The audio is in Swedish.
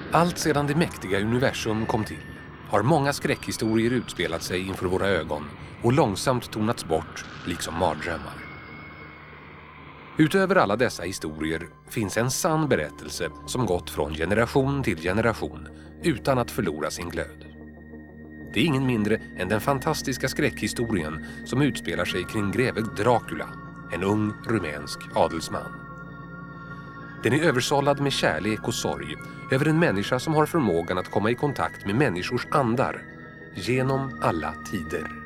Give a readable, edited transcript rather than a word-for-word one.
Allt sedan det mäktiga universum kom till har många skräckhistorier utspelat sig inför våra ögon och långsamt tonats bort liksom mardrömmar. Utöver alla dessa historier finns en sann berättelse som gått från generation till generation utan att förlora sin glöd. Det är ingen mindre än den fantastiska skräckhistorien som utspelar sig kring greve Dracula, en ung rumänsk adelsman. Den är översållad med kärlek och sorg över en människa som har förmågan att komma i kontakt med människors andar genom alla tider.